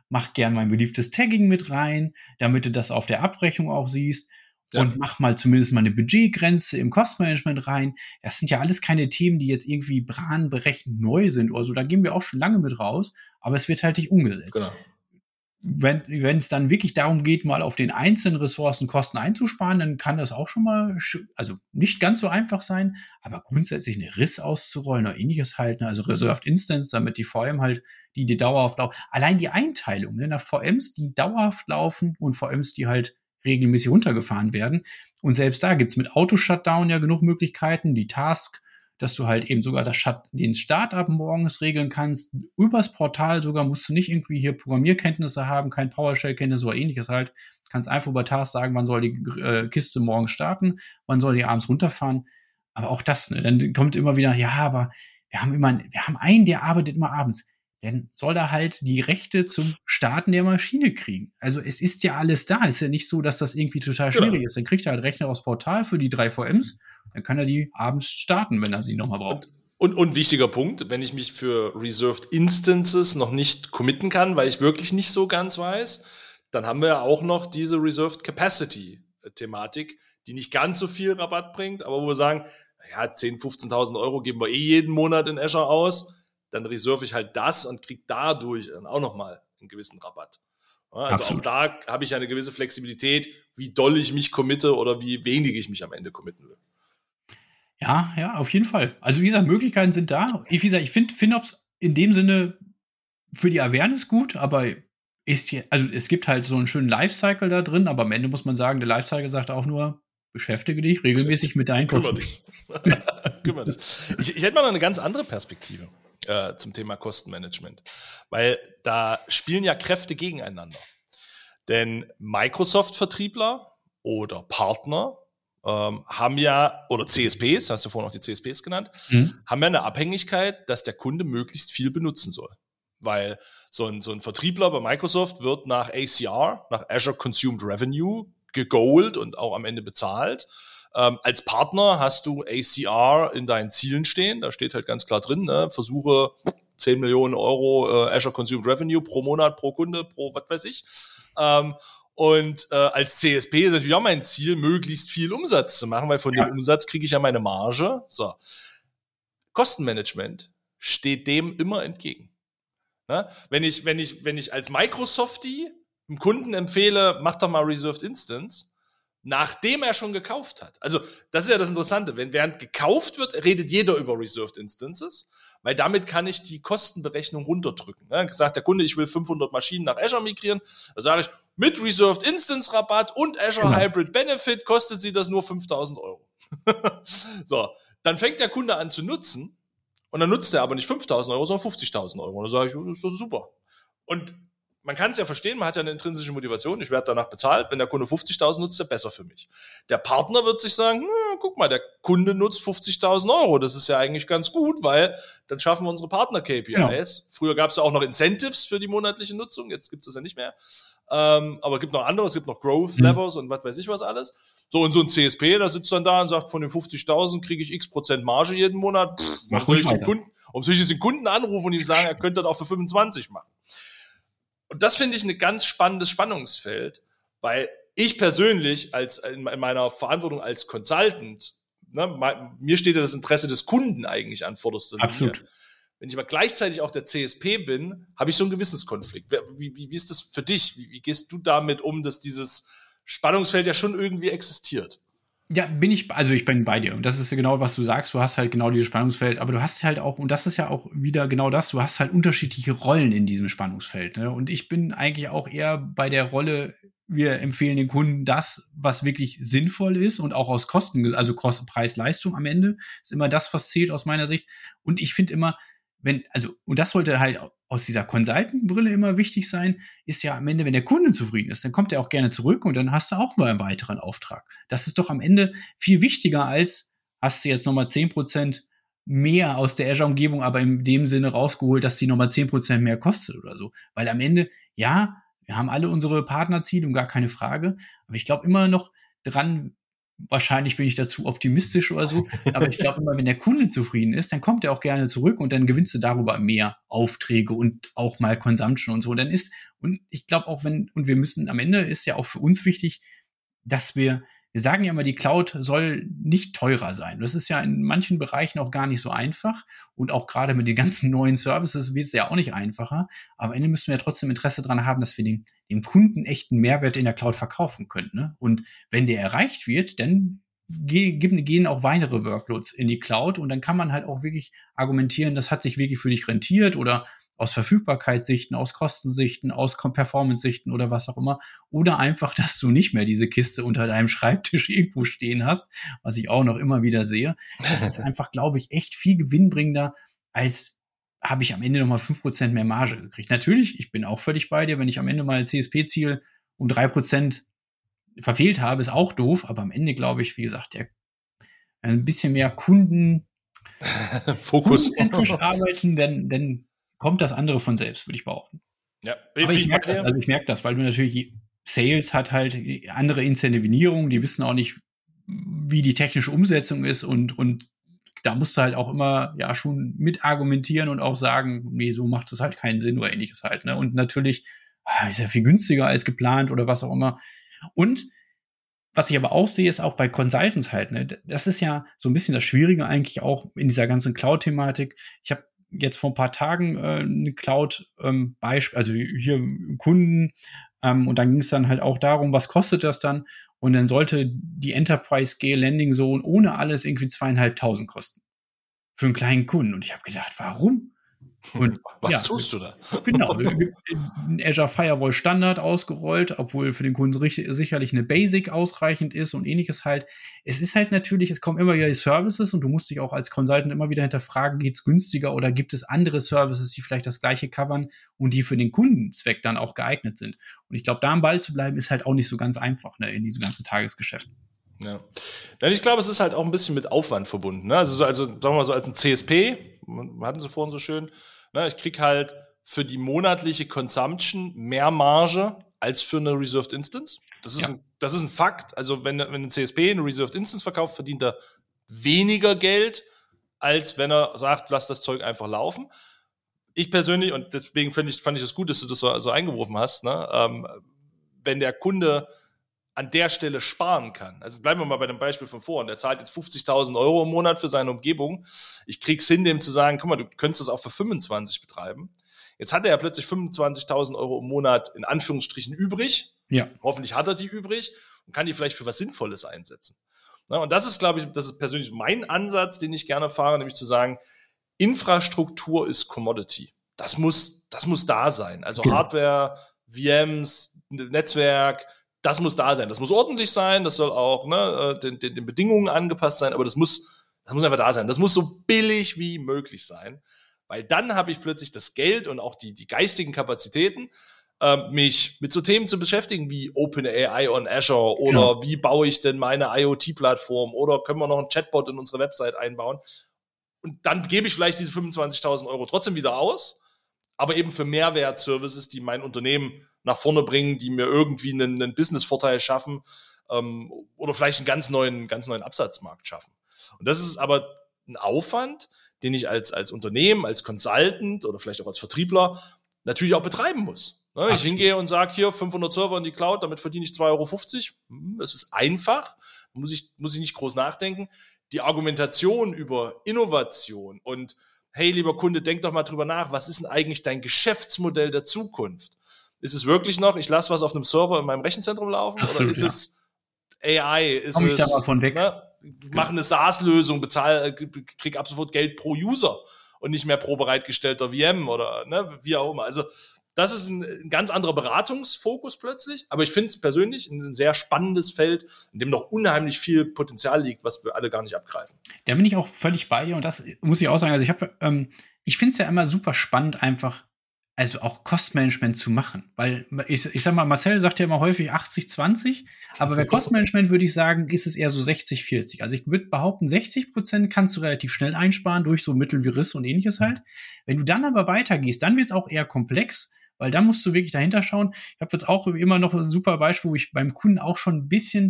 mach gern mein beliebtes Tagging mit rein, damit du das auf der Abrechnung auch siehst. Ja. Und mach mal zumindest mal eine Budgetgrenze im Kostenmanagement rein. Das sind ja alles keine Themen, die jetzt irgendwie bahnbrechend neu sind oder so. Da gehen wir auch schon lange mit raus, aber es wird halt nicht umgesetzt. Genau. Wenn wenn es dann wirklich darum geht, mal auf den einzelnen Ressourcen Kosten einzusparen, dann kann das auch schon mal, also nicht ganz so einfach sein, aber grundsätzlich eine R I S auszurollen oder ähnliches halt, ne? Also Reserved Instance, damit die V M halt, die, die dauerhaft laufen. Allein die Einteilung, ne? Nach V Ms, die dauerhaft laufen und V Ms, die halt regelmäßig runtergefahren werden. Und selbst da gibt's mit Auto-Shutdown ja genug Möglichkeiten, die Task, dass du halt eben sogar das Shut- den Start-up morgens regeln kannst. Übers Portal sogar musst du nicht irgendwie hier Programmierkenntnisse haben, kein PowerShell-Kenntnis oder ähnliches halt. Kannst einfach über Task sagen, wann soll die äh, Kiste morgens starten, wann soll die abends runterfahren. Aber auch das, ne, dann kommt immer wieder, ja, aber wir haben immer, wir haben einen, der arbeitet immer abends. Dann soll er halt die Rechte zum Starten der Maschine kriegen. Also es ist ja alles da. Es ist ja nicht so, dass das irgendwie total schwierig genau. ist. Dann kriegt er halt Rechner aufs Portal für die drei V Ms. Dann kann er die abends starten, wenn er sie nochmal braucht. Und, und, und wichtiger Punkt, wenn ich mich für Reserved Instances noch nicht committen kann, weil ich wirklich nicht so ganz weiß, dann haben wir ja auch noch diese Reserved Capacity-Thematik, die nicht ganz so viel Rabatt bringt, aber wo wir sagen, ja, zehntausend, fünfzehntausend Euro geben wir eh jeden Monat in Azure aus. Dann reserve ich halt das und kriege dadurch dann auch nochmal einen gewissen Rabatt. Also Absolut. Auch da habe ich ja eine gewisse Flexibilität, wie doll ich mich committe oder wie wenig ich mich am Ende committen will. Ja, ja, auf jeden Fall. Also wie gesagt, Möglichkeiten sind da. Wie gesagt, ich finde FinOps in dem Sinne für die Awareness gut, aber ist hier, also es gibt halt so einen schönen Lifecycle da drin, aber am Ende muss man sagen, der Lifecycle sagt auch nur, beschäftige dich regelmäßig mit deinen Kosten. Kümmer dich. Kümmer dich. Ich, ich hätte mal noch eine ganz andere Perspektive äh, zum Thema Kostenmanagement, weil da spielen ja Kräfte gegeneinander. Denn Microsoft-Vertriebler oder Partner ähm, haben ja, oder C S Ps, hast du vorhin auch die C S Ps genannt, mhm. haben ja eine Abhängigkeit, dass der Kunde möglichst viel benutzen soll. Weil so ein, so ein Vertriebler bei Microsoft wird nach A C R, nach Azure Consumed Revenue, gegoalt und auch am Ende bezahlt. Ähm, als Partner hast du A C R in deinen Zielen stehen. Da steht halt ganz klar drin, ne? Versuche zehn Millionen Euro äh, Azure Consumed Revenue pro Monat, pro Kunde, pro was weiß ich. Ähm, und äh, als C S P ist natürlich auch mein Ziel, möglichst viel Umsatz zu machen, weil von ja. dem Umsatz kriege ich ja meine Marge. So. Kostenmanagement steht dem immer entgegen. Ne? Wenn ich, wenn ich, wenn ich als Microsoftie dem Kunden empfehle, mach doch mal Reserved Instance, nachdem er schon gekauft hat. Also das ist ja das Interessante. Wenn während gekauft wird, redet jeder über Reserved Instances, weil damit kann ich die Kostenberechnung runterdrücken. Ne? Sagt der Kunde, ich will fünfhundert Maschinen nach Azure migrieren, da sage ich, mit Reserved Instance Rabatt und Azure genau. Hybrid Benefit kostet sie das nur fünftausend Euro. So, dann fängt der Kunde an zu nutzen und dann nutzt er aber nicht fünftausend Euro, sondern fünfzigtausend Euro. Und dann sage ich, das ist doch super. Und man kann es ja verstehen, man hat ja eine intrinsische Motivation, ich werde danach bezahlt, wenn der Kunde fünfzigtausend nutzt, ist er besser für mich. Der Partner wird sich sagen, na, guck mal, der Kunde nutzt fünfzigtausend Euro, das ist ja eigentlich ganz gut, weil dann schaffen wir unsere Partner-K P Is. Genau. Früher gab es ja auch noch Incentives für die monatliche Nutzung, jetzt gibt es das ja nicht mehr. Ähm, aber es gibt noch andere, es gibt noch Growth-Levels mhm. und was weiß ich was alles. So, und so ein C S P, da sitzt dann da und sagt, von den fünfzigtausend kriege ich x Prozent Marge jeden Monat. Pff, warum soll ich den Kunden, warum soll ich den Kunden anrufen und ihm sagen, er könnte das auch für fünfundzwanzig machen? Und das finde ich ein ganz spannendes Spannungsfeld, weil ich persönlich als in meiner Verantwortung als Consultant, ne, mir steht ja das Interesse des Kunden eigentlich an vorderster Linie. Absolut. Wenn ich aber gleichzeitig auch der C S P bin, habe ich so einen Gewissenskonflikt. Wie, wie, wie ist das für dich? Wie, wie gehst du damit um, dass dieses Spannungsfeld ja schon irgendwie existiert? Ja, bin ich, also ich bin bei dir. Und das ist ja genau, was du sagst. Du hast halt genau dieses Spannungsfeld, aber du hast halt auch, und das ist ja auch wieder genau das, du hast halt unterschiedliche Rollen in diesem Spannungsfeld. Ne? Und ich bin eigentlich auch eher bei der Rolle, wir empfehlen den Kunden das, was wirklich sinnvoll ist und auch aus Kosten, also Kosten, Preis, Leistung am Ende, ist immer das, was zählt aus meiner Sicht. Und ich finde immer, wenn, also, und das sollte halt aus dieser Consultant-Brille immer wichtig sein, ist ja am Ende, wenn der Kunde zufrieden ist, dann kommt er auch gerne zurück und dann hast du auch mal einen weiteren Auftrag. Das ist doch am Ende viel wichtiger als, hast du jetzt nochmal zehn Prozent mehr aus der Azure-Umgebung, aber in dem Sinne rausgeholt, dass die nochmal zehn Prozent mehr kostet oder so. Weil am Ende, ja, wir haben alle unsere Partnerziele und gar keine Frage, aber ich glaube immer noch dran, Wahrscheinlich bin ich dazu optimistisch oder so. Aber ich glaube immer, wenn der Kunde zufrieden ist, dann kommt er auch gerne zurück und dann gewinnst du darüber mehr Aufträge und auch mal Consumption und so. Dann ist, und ich glaube auch, wenn, und wir müssen, am Ende ist ja auch für uns wichtig, dass wir, wir sagen ja immer, die Cloud soll nicht teurer sein. Das ist ja in manchen Bereichen auch gar nicht so einfach. Und auch gerade mit den ganzen neuen Services wird es ja auch nicht einfacher. Aber am Ende müssen wir ja trotzdem Interesse daran haben, dass wir dem, dem Kunden echten Mehrwert in der Cloud verkaufen können. Ne? Und wenn der erreicht wird, dann ge- gehen auch weitere Workloads in die Cloud. Und dann kann man halt auch wirklich argumentieren, das hat sich wirklich für dich rentiert oder aus Verfügbarkeitssichten, aus Kostensichten, aus Performance-Sichten oder was auch immer. Oder einfach, dass du nicht mehr diese Kiste unter deinem Schreibtisch irgendwo stehen hast, was ich auch noch immer wieder sehe. Das ist einfach, glaube ich, echt viel gewinnbringender, als habe ich am Ende nochmal fünf Prozent mehr Marge gekriegt. Natürlich, ich bin auch völlig bei dir, wenn ich am Ende mal C S P-Ziel um drei Prozent verfehlt habe, ist auch doof. Aber am Ende, glaube ich, wie gesagt, der ein bisschen mehr Kunden Fokus arbeiten, denn, denn kommt das andere von selbst, würde ich behaupten. Ja, aber ich merke das, also ich merke das, weil du natürlich, Sales hat halt andere Incentivierung, die wissen auch nicht, wie die technische Umsetzung ist und, und da musst du halt auch immer ja schon mit argumentieren und auch sagen, nee, so macht es halt keinen Sinn oder ähnliches halt. Ne? Und natürlich ist ja viel günstiger als geplant oder was auch immer. Und was ich aber auch sehe, ist auch bei Consultants halt, ne? Das ist ja so ein bisschen das Schwierige eigentlich auch in dieser ganzen Cloud-Thematik. Ich habe jetzt vor ein paar Tagen äh, eine Cloud-Beispiel, ähm, also hier einen Kunden, ähm, und dann ging es dann halt auch darum, was kostet das dann? Und dann sollte die Enterprise Scale Landing Zone ohne alles irgendwie zweieinhalbtausend kosten. Für einen kleinen Kunden. Und ich habe gedacht, warum? Und was ja, tust du da? Genau, ein Azure Firewall Standard ausgerollt, obwohl für den Kunden richtig, sicherlich eine Basic ausreichend ist und ähnliches halt. Es ist halt natürlich, es kommen immer wieder die Services und du musst dich auch als Consultant immer wieder hinterfragen, geht's günstiger oder gibt es andere Services, die vielleicht das gleiche covern und die für den Kundenzweck dann auch geeignet sind. Und ich glaube, da am Ball zu bleiben, ist halt auch nicht so ganz einfach, ne, in diesem ganzen Tagesgeschäft. Ja. Ich glaube, es ist halt auch ein bisschen mit Aufwand verbunden. Ne? Also, also, sagen wir mal so, als ein C S P, hatten sie vorhin so schön, ne? Ich krieg halt für die monatliche Consumption mehr Marge als für eine Reserved Instance. Das ist, ja. ein, das ist ein Fakt. Also, wenn, wenn ein C S P eine Reserved Instance verkauft, verdient er weniger Geld, als wenn er sagt, lass das Zeug einfach laufen. Ich persönlich, und deswegen fand ich, fand ich es gut, dass du das so, so eingeworfen hast, ne? ähm, wenn der Kunde an der Stelle sparen kann. Also bleiben wir mal bei dem Beispiel von vorhin. Der zahlt jetzt fünfzigtausend Euro im Monat für seine Umgebung. Ich krieg's hin, dem zu sagen, guck mal, du könntest das auch für fünfundzwanzig betreiben. Jetzt hat er ja plötzlich fünfundzwanzigtausend Euro im Monat in Anführungsstrichen übrig. Ja. Hoffentlich hat er die übrig und kann die vielleicht für was Sinnvolles einsetzen. Na, und das ist, glaube ich, das ist persönlich mein Ansatz, den ich gerne fahre, nämlich zu sagen, Infrastruktur ist Commodity. Das muss, das muss da sein. Also genau. Hardware, V Ms, Netzwerk, das muss da sein. Das muss ordentlich sein. Das soll auch ne, den, den, den Bedingungen angepasst sein. Aber das muss, das muss einfach da sein. Das muss so billig wie möglich sein. Weil dann habe ich plötzlich das Geld und auch die, die geistigen Kapazitäten, äh, mich mit so Themen zu beschäftigen wie OpenAI on Azure oder ja. wie baue ich denn meine IoT-Plattform oder können wir noch einen Chatbot in unsere Website einbauen. Und dann gebe ich vielleicht diese fünfundzwanzigtausend Euro trotzdem wieder aus, aber eben für Mehrwert-Services, die mein Unternehmen nach vorne bringen, die mir irgendwie einen, einen Business-Vorteil schaffen ähm, oder vielleicht einen ganz neuen, ganz neuen Absatzmarkt schaffen. Und das ist aber ein Aufwand, den ich als, als Unternehmen, als Consultant oder vielleicht auch als Vertriebler natürlich auch betreiben muss. Ne? Ich hingehe und sage hier fünfhundert Server in die Cloud, damit verdiene ich zwei Euro fünfzig. Das ist einfach, muss ich, muss ich nicht groß nachdenken. Die Argumentation über Innovation und hey, lieber Kunde, denk doch mal drüber nach, was ist denn eigentlich dein Geschäftsmodell der Zukunft? Ist es wirklich noch, ich lasse was auf einem Server in meinem Rechenzentrum laufen? Absolut, oder ist ja. es A I? Ist Komm ich es, da mal von weg. Ne, mach eine SaaS-Lösung, bezahl, krieg ab sofort Geld pro User und nicht mehr pro bereitgestellter V M oder ne, wie auch immer. Also das ist ein, ein ganz anderer Beratungsfokus plötzlich, aber ich finde es persönlich ein sehr spannendes Feld, in dem noch unheimlich viel Potenzial liegt, was wir alle gar nicht abgreifen. Da bin ich auch völlig bei dir und das muss ich auch sagen, also ich habe, ähm, ich finde es ja immer super spannend, einfach also auch Cost-Management zu machen, weil ich, ich sag mal, Marcel sagt ja immer häufig achtzig zwanzig, aber bei Cost-Management würde ich sagen, ist es eher so sechzig vierzig. Also ich würde behaupten, sechzig Prozent kannst du relativ schnell einsparen durch so Mittel wie Riss und ähnliches halt. Wenn du dann aber weitergehst, dann wird es auch eher komplex, weil dann musst du wirklich dahinter schauen. Ich habe jetzt auch immer noch ein super Beispiel, wo ich beim Kunden auch schon ein bisschen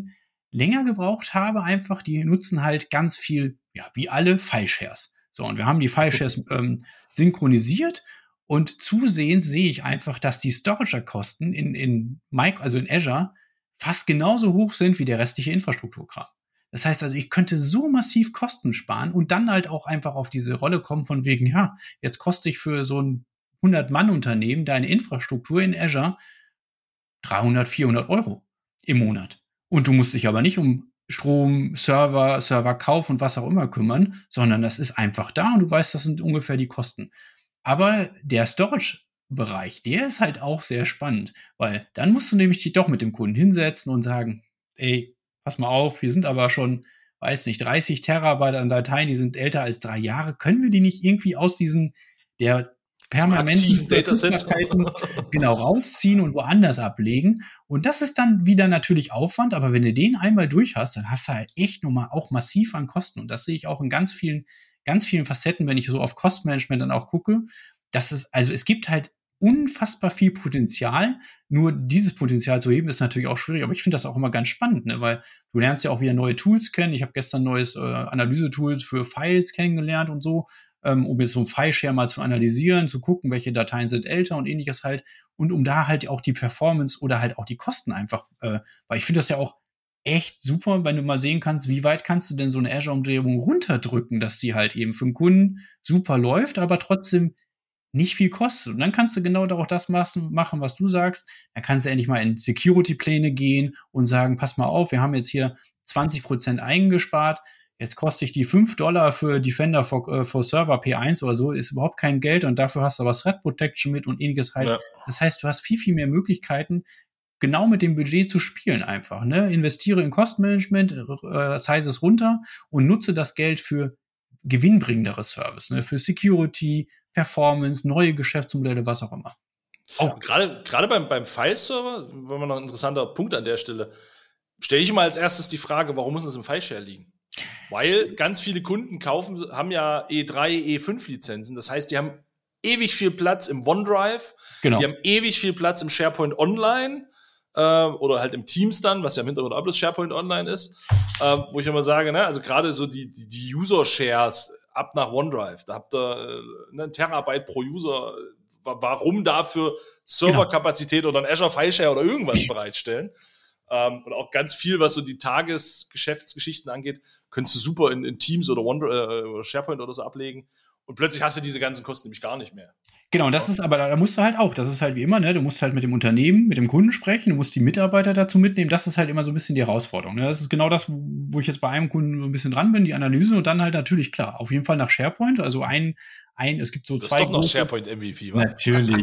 länger gebraucht habe, einfach, die nutzen halt ganz viel, ja, wie alle File-Shares. So, und wir haben die File-Shares ähm, synchronisiert und zusehends sehe ich einfach, dass die Storage-Kosten in, in Micro, also in Azure fast genauso hoch sind wie der restliche Infrastrukturkram. Das heißt also, ich könnte so massiv Kosten sparen und dann halt auch einfach auf diese Rolle kommen von wegen, ja, jetzt kostet ich für so ein hundert-Mann-Unternehmen deine Infrastruktur in Azure dreihundert, vierhundert Euro im Monat. Und du musst dich aber nicht um Strom, Server, Serverkauf und was auch immer kümmern, sondern das ist einfach da und du weißt, das sind ungefähr die Kosten. Aber der Storage-Bereich, der ist halt auch sehr spannend, weil dann musst du nämlich dich doch mit dem Kunden hinsetzen und sagen, ey, pass mal auf, wir sind aber schon, weiß nicht, dreißig Terabyte an Dateien, die sind älter als drei Jahre. Können wir die nicht irgendwie aus diesem, der permanenten Verfügbarkeiten genau rausziehen und woanders ablegen? Und das ist dann wieder natürlich Aufwand, aber wenn du den einmal durch hast, dann hast du halt echt nochmal auch massiv an Kosten. Und das sehe ich auch in ganz vielen, ganz vielen Facetten, wenn ich so auf Kostenmanagement dann auch gucke. Das ist, also es gibt halt unfassbar viel Potenzial. Nur dieses Potenzial zu heben ist natürlich auch schwierig, aber ich finde das auch immer ganz spannend, ne? Weil du lernst ja auch wieder neue Tools kennen. Ich habe gestern neues äh, Analyse-Tools für Files kennengelernt und so, ähm, um jetzt so ein File-Share mal zu analysieren, zu gucken, welche Dateien sind älter und ähnliches halt und um da halt auch die Performance oder halt auch die Kosten einfach, äh, weil ich finde das ja auch echt super, wenn du mal sehen kannst, wie weit kannst du denn so eine Azure-Umgebung runterdrücken, dass die halt eben für den Kunden super läuft, aber trotzdem nicht viel kostet. Und dann kannst du genau auch das machen, was du sagst. Dann kannst du endlich mal in Security-Pläne gehen und sagen, pass mal auf, wir haben jetzt hier zwanzig Prozent eingespart. Jetzt kostet ich die fünf Dollar für Defender for, uh, for Server P eins oder so, ist überhaupt kein Geld und dafür hast du aber Threat Protection mit und ähnliches halt. Ja. Das heißt, du hast viel, viel mehr Möglichkeiten, genau mit dem Budget zu spielen einfach. Ne? Investiere in Kostenmanagement, äh, size es runter und nutze das Geld für gewinnbringendere Service, ne? Für Security, Performance, neue Geschäftsmodelle, was auch immer. Auch gerade, gerade beim, beim File-Server, wenn man noch ein interessanter Punkt an der Stelle, stelle ich mal als erstes die Frage, warum muss es im File-Share liegen? Weil ganz viele Kunden kaufen, haben ja E drei, E fünf Lizenzen. Das heißt, die haben ewig viel Platz im OneDrive, genau. Die haben ewig viel Platz im SharePoint Online äh, oder halt im Teams dann, was ja im Hintergrund auch bloß SharePoint Online ist, äh, wo ich immer sage, ne, also gerade so die, die, die User-Shares ab nach OneDrive, da habt ihr äh, ne, ein Terabyte pro User. Warum dafür Serverkapazität genau. oder ein Azure File Share oder irgendwas bereitstellen? Ähm, und auch ganz viel, was so die Tagesgeschäftsgeschichten angeht, könntest du super in, in Teams oder One, äh, SharePoint oder so ablegen. Und plötzlich hast du diese ganzen Kosten nämlich gar nicht mehr. Genau, und das ja. ist aber, da musst du halt auch, das ist halt wie immer, ne, du musst halt mit dem Unternehmen, mit dem Kunden sprechen, du musst die Mitarbeiter dazu mitnehmen, das ist halt immer so ein bisschen die Herausforderung. Ne? Das ist genau das, wo ich jetzt bei einem Kunden so ein bisschen dran bin, die Analyse und dann halt natürlich, klar, auf jeden Fall nach SharePoint, also ein, ein, es gibt so das zwei. Das ist doch noch SharePoint M V P, wa? Natürlich.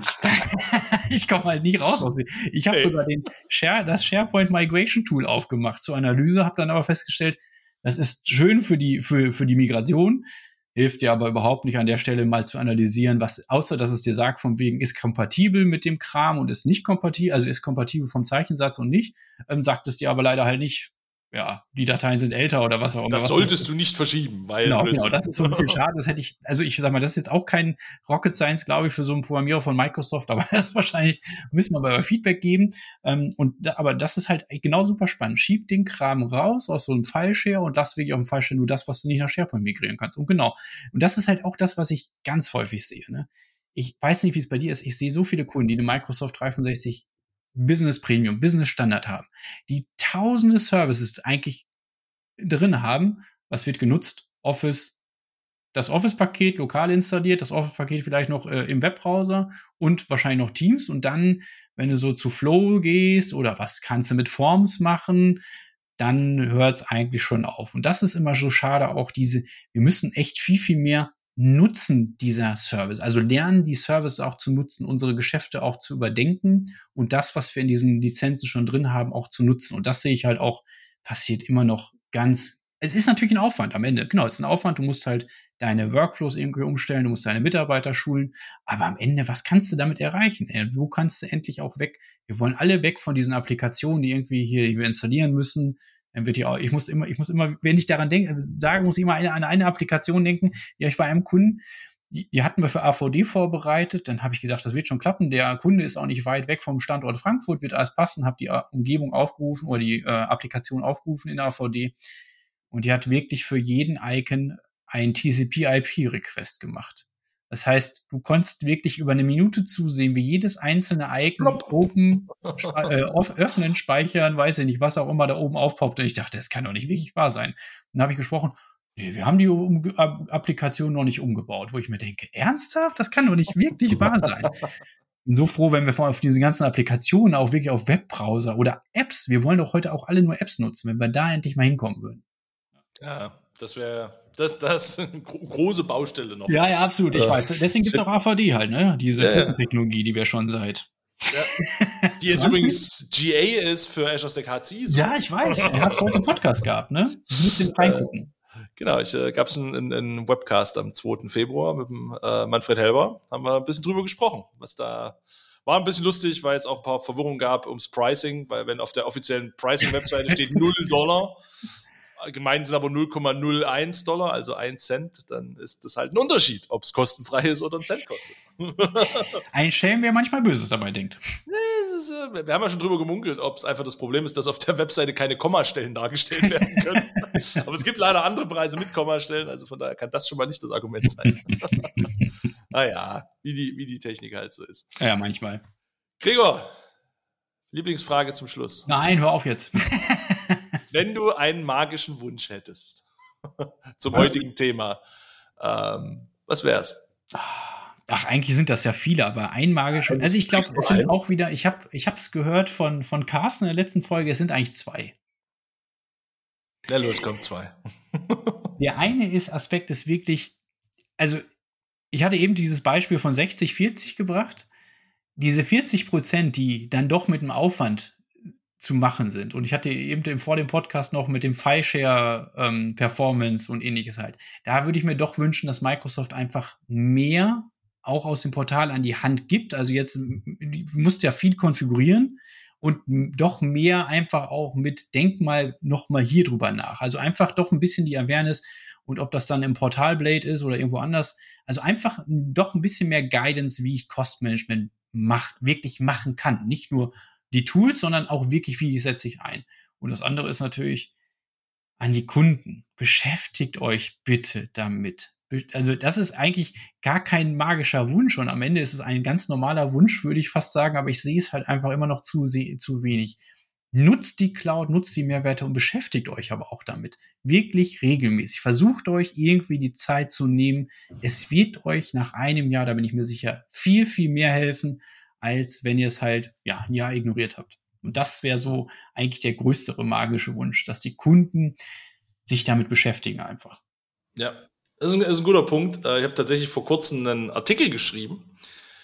Ich komme halt nicht raus aus dem. Ich habe hey. sogar den Share, das SharePoint Migration Tool aufgemacht zur Analyse, habe dann aber festgestellt, das ist schön für die, für, für die Migration, hilft dir aber überhaupt nicht an der Stelle mal zu analysieren, was, außer dass es dir sagt, von wegen ist kompatibel mit dem Kram und ist nicht kompatibel, also ist kompatibel vom Zeichensatz und nicht, ähm, sagt es dir aber leider halt nicht, ja, die Dateien sind älter oder was auch immer. Das was solltest du nicht verschieben, weil genau, genau, das ist so ein bisschen schade. Das hätte ich, also ich sag mal, das ist jetzt auch kein Rocket Science, glaube ich, für so einen Programmierer von Microsoft, aber das ist wahrscheinlich, müssen wir aber Feedback geben. Ähm, und da, aber das ist halt genau super spannend. Schieb den Kram raus aus so einem File-Share und das wirklich auf dem File-Share nur das, was du nicht nach SharePoint migrieren kannst. Und genau. Und das ist halt auch das, was ich ganz häufig sehe. Ne? Ich weiß nicht, wie es bei dir ist. Ich sehe so viele Kunden, die eine Microsoft dreihundertfünfundsechzig Business Premium, Business Standard haben, die tausende Services eigentlich drin haben, was wird genutzt? Office, das Office-Paket lokal installiert, das Office-Paket vielleicht noch äh, im Webbrowser und wahrscheinlich noch Teams und dann, wenn du so zu Flow gehst oder was kannst du mit Forms machen, dann hört es eigentlich schon auf. Und das ist immer so schade, auch diese, wir müssen echt viel, viel mehr nutzen dieser Service, also lernen, die Services auch zu nutzen, unsere Geschäfte auch zu überdenken und das, was wir in diesen Lizenzen schon drin haben, auch zu nutzen. Und das sehe ich halt auch, passiert immer noch ganz, es ist natürlich ein Aufwand am Ende, genau, es ist ein Aufwand, du musst halt deine Workflows irgendwie umstellen, du musst deine Mitarbeiter schulen, aber am Ende, was kannst du damit erreichen? Ey? Wo kannst du endlich auch weg? Wir wollen alle weg von diesen Applikationen, die irgendwie hier wir installieren müssen. Dann wird die auch, ich muss immer, ich muss immer, wenn ich daran denke, sagen muss ich immer eine, an eine Applikation denken, die habe ich bei einem Kunden, die, die hatten wir für A V D vorbereitet. Dann habe ich gedacht, das wird schon klappen. Der Kunde ist auch nicht weit weg vom Standort Frankfurt, wird alles passen. Habe die Umgebung aufgerufen oder die äh, Applikation aufgerufen in der A V D. Und die hat wirklich für jeden Icon ein T C P I P-Request gemacht. Das heißt, du konntest wirklich über eine Minute zusehen, wie jedes einzelne Icon oben spe- äh, öffnen, speichern, weiß ich nicht, was auch immer da oben aufpoppt. Und ich dachte, das kann doch nicht wirklich wahr sein. Dann habe ich gesprochen, nee, wir haben die um- Applikation noch nicht umgebaut. Wo ich mir denke, ernsthaft? Das kann doch nicht wirklich wahr sein. Bin so froh, wenn wir auf diese ganzen Applikationen auch wirklich auf Webbrowser oder Apps, wir wollen doch heute auch alle nur Apps nutzen, wenn wir da endlich mal hinkommen würden. Ja, das wäre das, das eine große Baustelle noch. Ja, ja, absolut. Ich weiß. Deswegen gibt es auch A V D halt, ne? Diese ja, ja. Technologie, die wir schon seit. Ja. Die jetzt übrigens G A ist für Azure Stack H C. So. Ja, ich weiß. Er hat es heute im Podcast gehabt, ne? Ich muss den reingucken. Äh, genau, ich äh, gab es einen, einen Webcast am zweiten Februar mit dem äh, Manfred Helber. Haben wir ein bisschen drüber gesprochen, was da. War ein bisschen lustig, weil es auch ein paar Verwirrungen gab ums Pricing, weil wenn auf der offiziellen Pricing-Webseite steht null Dollar, gemeint sind aber null Komma null eins Dollar, also ein Cent, dann ist das halt ein Unterschied, ob es kostenfrei ist oder ein Cent kostet. Ein Schelm, wer manchmal Böses dabei denkt. Ist, wir haben ja schon drüber gemunkelt, ob es einfach das Problem ist, dass auf der Webseite keine Kommastellen dargestellt werden können. Aber es gibt leider andere Preise mit Kommastellen, also von daher kann das schon mal nicht das Argument sein. Naja, wie die, wie die Technik halt so ist. Ja, manchmal. Gregor, Lieblingsfrage zum Schluss. Nein, hör auf jetzt. Wenn du einen magischen Wunsch hättest zum heutigen Thema, ähm, was wär's? Ach, eigentlich sind das ja viele, aber ein magischer. Also ich glaube, es sind auch wieder, ich habe ich es gehört von, von Carsten in der letzten Folge, es sind eigentlich zwei. Ja, los, kommt zwei. Der eine ist Aspekt ist wirklich, also ich hatte eben dieses Beispiel von sechzig vierzig gebracht. Diese vierzig Prozent, die dann doch mit dem Aufwand zu machen sind. Und ich hatte eben vor dem Podcast noch mit dem File-Share ähm, Performance und ähnliches halt. Da würde ich mir doch wünschen, dass Microsoft einfach mehr auch aus dem Portal an die Hand gibt. Also jetzt, du musst ja viel konfigurieren und doch mehr einfach auch mit, denk mal noch mal hier drüber nach. Also einfach doch ein bisschen die Awareness und ob das dann im Portalblade ist oder irgendwo anders. Also einfach doch ein bisschen mehr Guidance, wie ich Cost-Management mach, wirklich machen kann. Nicht nur die Tools, sondern auch wirklich, wie setze ich ein. Und das andere ist natürlich an die Kunden. Beschäftigt euch bitte damit. Also das ist eigentlich gar kein magischer Wunsch und am Ende ist es ein ganz normaler Wunsch, würde ich fast sagen, aber ich sehe es halt einfach immer noch zu, zu wenig. Nutzt die Cloud, nutzt die Mehrwerte und beschäftigt euch aber auch damit. Wirklich regelmäßig. Versucht euch irgendwie die Zeit zu nehmen. Es wird euch nach einem Jahr, da bin ich mir sicher, viel, viel mehr helfen, als wenn ihr es halt ja ein Jahr ignoriert habt. Und das wäre so eigentlich der größere magische Wunsch, dass die Kunden sich damit beschäftigen einfach. Ja, das ist ein, das ist ein guter Punkt. Ich habe tatsächlich vor kurzem einen Artikel geschrieben.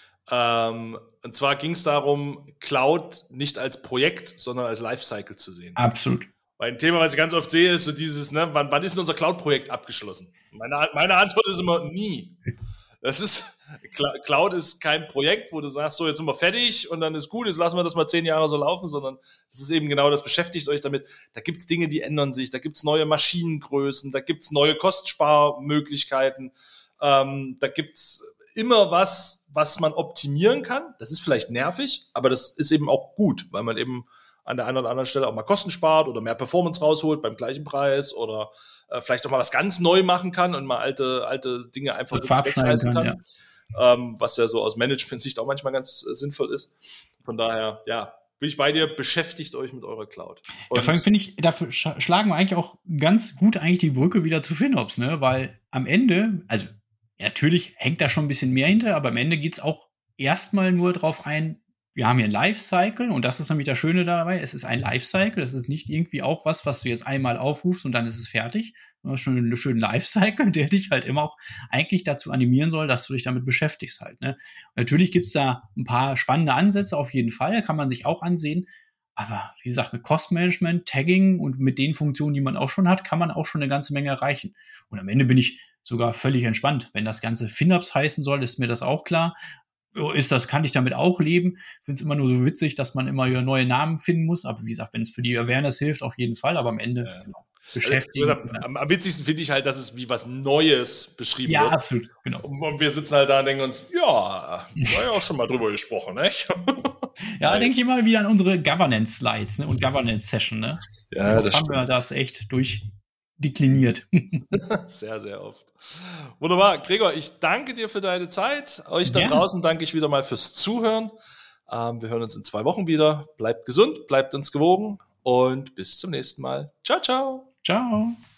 Ähm, und zwar ging es darum, Cloud nicht als Projekt, sondern als Lifecycle zu sehen. Absolut. Weil ein Thema, was ich ganz oft sehe, ist so dieses, ne, wann, wann ist denn unser Cloud-Projekt abgeschlossen? Meine, meine Antwort ist immer nie. Das ist, Cloud ist kein Projekt, wo du sagst, so, jetzt sind wir fertig und dann ist gut, jetzt lassen wir das mal zehn Jahre so laufen, sondern das ist eben genau das, beschäftigt euch damit. Da gibt es Dinge, die ändern sich, da gibt es neue Maschinengrößen, da gibt es neue Kostsparmöglichkeiten, ähm, da gibt es immer was, was man optimieren kann. Das ist vielleicht nervig, aber das ist eben auch gut, weil man eben an der einen oder anderen Stelle auch mal Kosten spart oder mehr Performance rausholt beim gleichen Preis oder äh, vielleicht auch mal was ganz neu machen kann und mal alte, alte Dinge einfach wegschmeißen kann, kann, ja. ähm, was ja so aus Management-Sicht auch manchmal ganz äh, sinnvoll ist. Von daher, ja, bin ich bei dir, beschäftigt euch mit eurer Cloud. Und ja, vor allem finde ich, dafür sch- schlagen wir eigentlich auch ganz gut eigentlich die Brücke wieder zu FinOps, ne? Weil am Ende, also natürlich hängt da schon ein bisschen mehr hinter, aber am Ende geht es auch erstmal nur drauf ein, wir haben hier ein Lifecycle und das ist nämlich das Schöne dabei, es ist ein Lifecycle, es ist nicht irgendwie auch was, was du jetzt einmal aufrufst und dann ist es fertig, sondern schon ein schöner Lifecycle, der dich halt immer auch eigentlich dazu animieren soll, dass du dich damit beschäftigst halt, ne? Und natürlich gibt's da ein paar spannende Ansätze, auf jeden Fall, kann man sich auch ansehen, aber wie gesagt, mit Cost-Management, Tagging und mit den Funktionen, die man auch schon hat, kann man auch schon eine ganze Menge erreichen. Und am Ende bin ich sogar völlig entspannt. Wenn das Ganze FinOps heißen soll, ist mir das auch klar. Ist das, kann ich damit auch leben. Ich finde es immer nur so witzig, dass man immer wieder neue Namen finden muss. Aber wie gesagt, wenn es für die Awareness hilft, auf jeden Fall. Aber am Ende. Ja. beschäftigen. Also, am, am witzigsten finde ich halt, dass es wie was Neues beschrieben ja, wird. Ja, absolut, genau. Und wir sitzen halt da und denken uns, ja, war ja auch schon mal drüber gesprochen, ne? Ja, da denke ich immer wieder an unsere Governance-Slides, ne, und Governance-Session, ne? Ja, das haben stimmt. wir das echt durchdekliniert. Sehr, sehr oft. Wunderbar. Gregor, ich danke dir für deine Zeit. Euch da Ja. draußen danke ich wieder mal fürs Zuhören. Ähm, wir hören uns in zwei Wochen wieder. Bleibt gesund, bleibt uns gewogen und bis zum nächsten Mal. Ciao, ciao. Ciao.